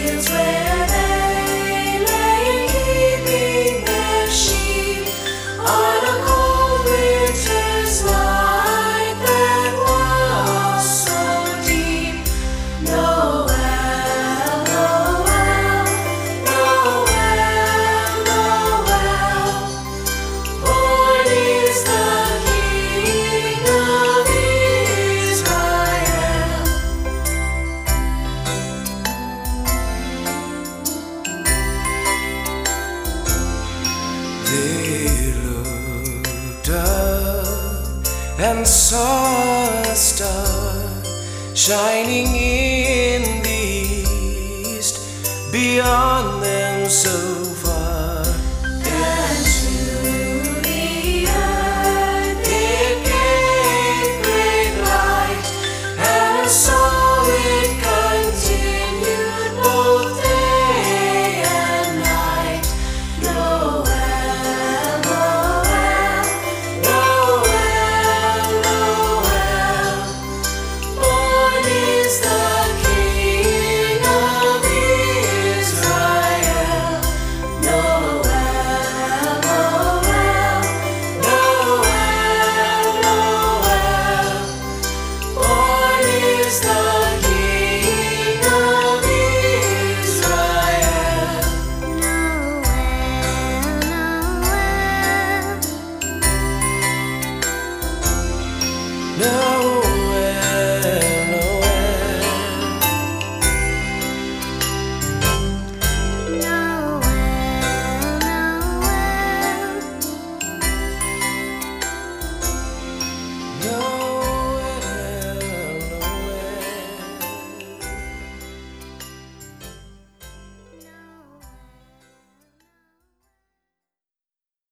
fields where they lay keeping their sheep on a cold winter's night that was so deep. Noel, Noel, Noel, Noel, born is the King of Israel. They looked up and saw a star shining in the east, beyond them so far. And to the earth it gave great light, and so it continued both day and night. Noel, Noel, Noel, Noel, born is the King of Israel. Noel, Noel, Noel, Noel, born is the King of Israel. Noel, Noel. No